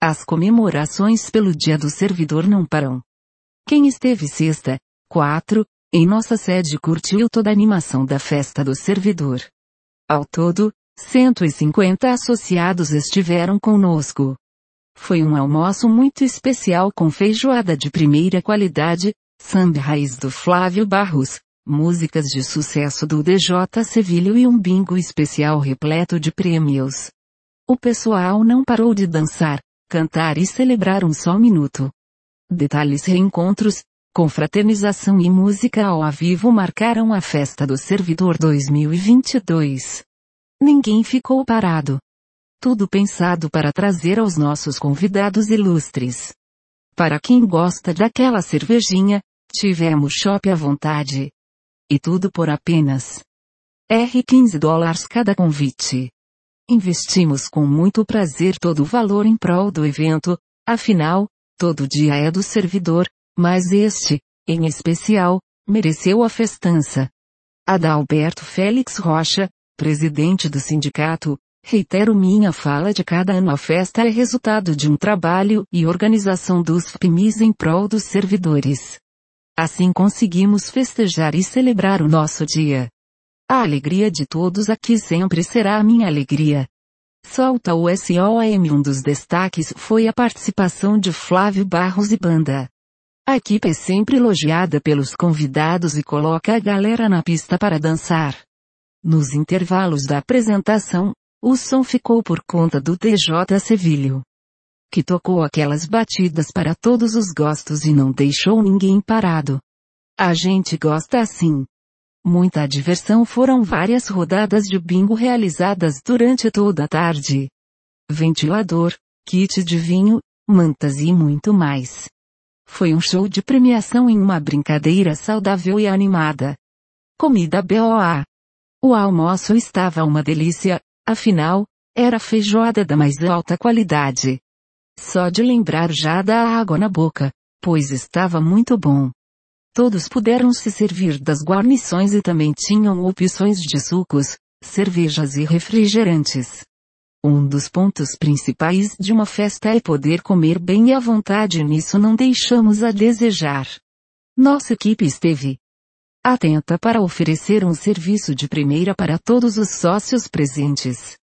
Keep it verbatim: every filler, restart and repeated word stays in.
As comemorações pelo Dia do Servidor não param. Quem esteve sexta, quatro, em nossa sede curtiu toda a animação da festa do servidor. Ao todo, cento e cinquenta associados estiveram conosco. Foi um almoço muito especial com feijoada de primeira qualidade, samba raiz do Flávio Barros, músicas de sucesso do D J Sevilho e um bingo especial repleto de prêmios. O pessoal não parou de dançar, cantar e celebrar um só minuto. Detalhes: reencontros, confraternização e música ao vivo marcaram a Festa do Servidor dois mil e vinte e dois. Ninguém ficou parado. Tudo pensado para trazer aos nossos convidados ilustres. Para quem gosta daquela cervejinha, tivemos chopp à vontade. E tudo por apenas R quinze dólares cada convite. Investimos com muito prazer todo o valor em prol do evento, afinal, todo dia é do servidor, mas este, em especial, mereceu a festança. Adalberto Félix Rocha, presidente do sindicato: reitero minha fala de cada ano. A festa é resultado de um trabalho e organização dos F P M Is em prol dos servidores. Assim conseguimos festejar e celebrar o nosso dia. A alegria de todos aqui sempre será a minha alegria. Solta o S O M. Um dos destaques foi a participação de Flávio Barros e banda. A equipe é sempre elogiada pelos convidados e coloca a galera na pista para dançar. Nos intervalos da apresentação, o som ficou por conta do D J Sevilho, que tocou aquelas batidas para todos os gostos e não deixou ninguém parado. A gente gosta assim. Muita diversão. Foram várias rodadas de bingo realizadas durante toda a tarde. Ventilador, kit de vinho, mantas e muito mais. Foi um show de premiação em uma brincadeira saudável e animada. Comida boa. O almoço estava uma delícia, afinal, era feijoada da mais alta qualidade. Só de lembrar já dá água na boca, pois estava muito bom. Todos puderam se servir das guarnições e também tinham opções de sucos, cervejas e refrigerantes. Um dos pontos principais de uma festa é poder comer bem e à vontade, nisso não deixamos a desejar. Nossa equipe esteve atenta para oferecer um serviço de primeira para todos os sócios presentes.